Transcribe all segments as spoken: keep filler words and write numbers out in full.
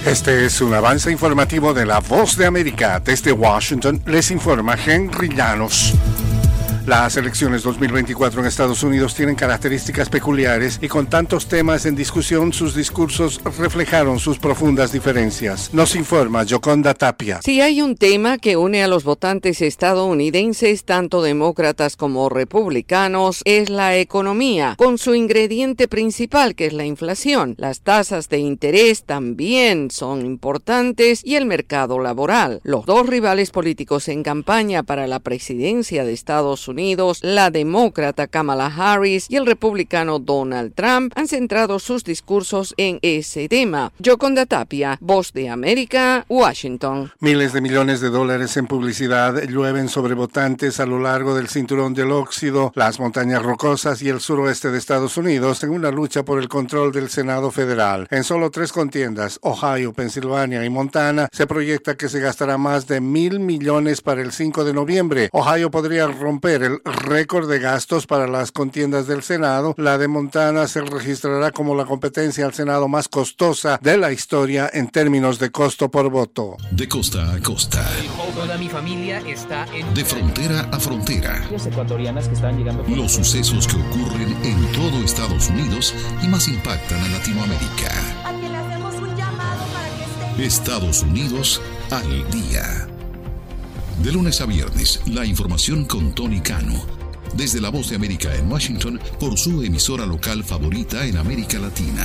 Este es un avance informativo de La Voz de América. Desde Washington les informa Henry Llanos. Las elecciones dos mil veinticuatro en Estados Unidos tienen características peculiares y con tantos temas en discusión, sus discursos reflejaron sus profundas diferencias. Nos informa Yoconda Tapia. Si hay un tema que une a los votantes estadounidenses, tanto demócratas como republicanos, es la economía, con su ingrediente principal, que es la inflación. Las tasas de interés también son importantes y el mercado laboral. Los dos rivales políticos en campaña para la presidencia de Estados Unidos, la demócrata Kamala Harris y el republicano Donald Trump, han centrado sus discursos en ese tema. Yoconda Tapia, Voz de América, Washington. Miles de millones de dólares en publicidad llueven sobre votantes a lo largo del cinturón del óxido, las montañas rocosas y el suroeste de Estados Unidos en una lucha por el control del Senado federal. En solo tres contiendas, Ohio, Pensilvania y Montana, se proyecta que se gastará más de mil millones para el cinco de noviembre. Ohio podría romper el récord de gastos para las contiendas del Senado. La de Montana se registrará como la competencia al Senado más costosa de la historia en términos de costo por voto. De costa a costa. Toda mi familia está en... De frontera a frontera. Las ecuatorianas que están llegando... Los sucesos que ocurren en todo Estados Unidos y más impactan a Latinoamérica. A que le hacemos un llamado para que esté... Estados Unidos al día. De lunes a viernes, la información con Tony Cano. Desde La Voz de América en Washington, por su emisora local favorita en América Latina.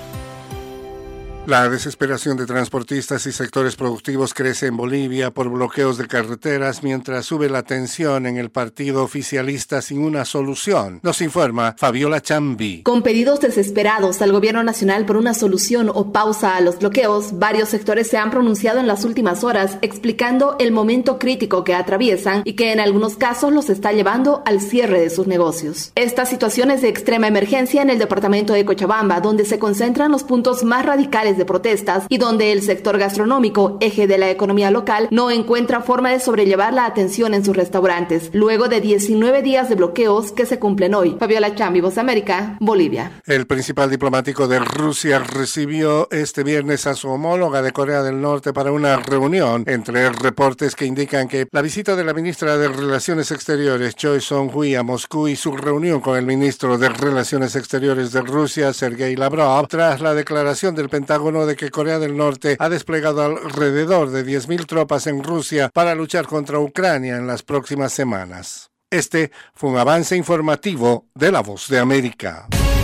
La desesperación de transportistas y sectores productivos crece en Bolivia por bloqueos de carreteras mientras sube la tensión en el partido oficialista sin una solución. Nos informa Fabiola Chambi. Con pedidos desesperados al gobierno nacional por una solución o pausa a los bloqueos, varios sectores se han pronunciado en las últimas horas explicando el momento crítico que atraviesan y que en algunos casos los está llevando al cierre de sus negocios. Esta situación es de extrema emergencia en el departamento de Cochabamba, donde se concentran los puntos más radicales de protestas y donde el sector gastronómico, eje de la economía local, no encuentra forma de sobrellevar la atención en sus restaurantes, luego de diecinueve días de bloqueos que se cumplen hoy. Fabiola Chambi, Voz de América, Bolivia. El principal diplomático de Rusia recibió este viernes a su homóloga de Corea del Norte para una reunión, entre reportes que indican que la visita de la ministra de Relaciones Exteriores, Choi Son-hui, a Moscú y su reunión con el ministro de Relaciones Exteriores de Rusia, Sergei Lavrov, tras la declaración del Pentágono de que Corea del Norte ha desplegado alrededor de diez mil tropas en Rusia para luchar contra Ucrania en las próximas semanas. Este fue un avance informativo de La Voz de América.